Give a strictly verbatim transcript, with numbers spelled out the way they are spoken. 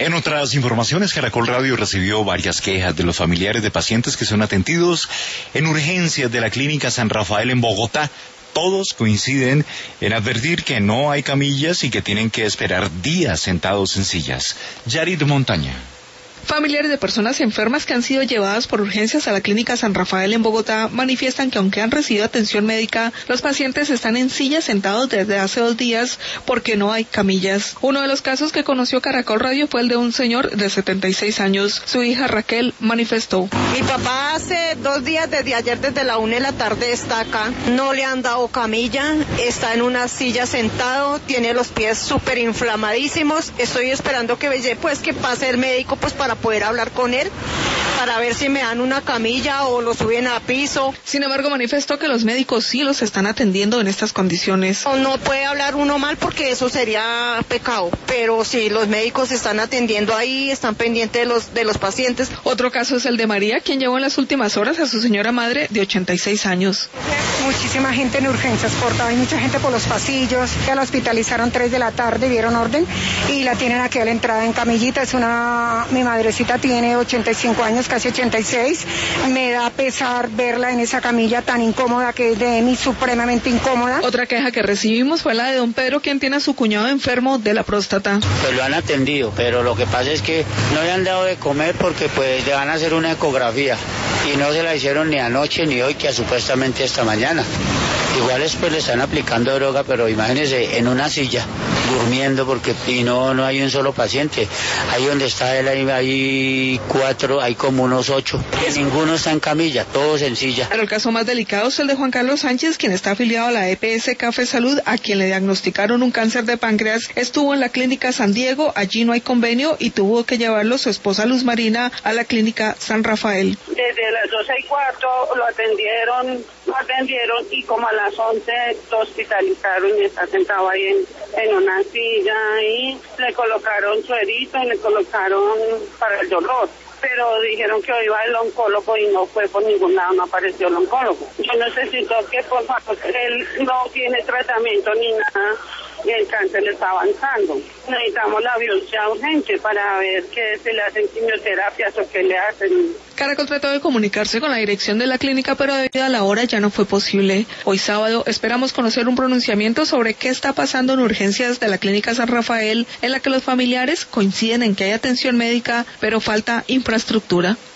En otras informaciones, Caracol Radio recibió varias quejas de los familiares de pacientes que son atendidos en urgencias de la Clínica San Rafael en Bogotá. Todos coinciden en advertir que no hay camillas y que tienen que esperar días sentados en sillas. Yarit Montaña. Familiares de personas enfermas que han sido llevadas por urgencias a la Clínica San Rafael en Bogotá manifiestan que aunque han recibido atención médica, los pacientes están en sillas sentados desde hace dos días porque no hay camillas. Uno de los casos que conoció Caracol Radio fue el de un señor de setenta y seis años. Su hija Raquel manifestó: mi papá hace dos días, desde ayer, desde la una de la tarde está acá, no le han dado camilla, está en una silla sentado, tiene los pies súper inflamadísimos. Estoy esperando que pues que pase el médico pues para poder hablar con él, para ver si me dan una camilla o lo suben a piso. Sin embargo, manifestó que los médicos sí los están atendiendo en estas condiciones. No, no puede hablar uno mal porque eso sería pecado, pero sí, los médicos están atendiendo ahí, están pendientes de los, de los pacientes. Otro caso es el de María, quien llevó en las últimas horas a su señora madre de ochenta y seis años. Muchísima gente en urgencias, porque hay mucha gente por los pasillos. Ya la hospitalizaron tres de la tarde, dieron orden y la tienen aquí a la entrada en camillita. Es una, mi madrecita tiene ochenta y cinco años, casi ochenta y seis. Me da pesar verla en esa camilla tan incómoda que es de mí, supremamente incómoda. Otra queja que recibimos fue la de don Pedro, quien tiene a su cuñado enfermo de la próstata. Pues lo han atendido, pero lo que pasa es que no le han dado de comer porque pues le van a hacer una ecografía y no se la hicieron ni anoche ni hoy, que supuestamente esta mañana. Igual después le están aplicando droga, pero imagínese en una silla, durmiendo, porque y no no hay un solo paciente. Ahí donde está él, hay, hay cuatro, hay como unos ocho. Ninguno está en camilla, todos en silla. Pero el caso más delicado es el de Juan Carlos Sánchez, quien está afiliado a la E P S Café Salud, a quien le diagnosticaron un cáncer de páncreas. Estuvo en la clínica San Diego, allí no hay convenio y tuvo que llevarlo su esposa Luz Marina a la clínica San Rafael. Desde las doce y cuarto lo atendieron, lo atendieron y como a las once lo hospitalizaron y está sentado ahí en, en una silla y le colocaron suerito y le colocaron para el dolor. Pero dijeron que iba el oncólogo y no fue por ningún lado, no apareció el oncólogo. Yo necesito que por favor, él no tiene tratamiento ni nada y el cáncer le está avanzando. Necesitamos la biopsia urgente para ver qué se le hacen quimioterapias o qué le hacen. Caracol trató de comunicarse con la dirección de la clínica, pero debido a la hora ya no fue posible. Hoy sábado esperamos conocer un pronunciamiento sobre qué está pasando en urgencias de la clínica San Rafael, en la que los familiares coinciden en que hay atención médica, pero falta infraestructura.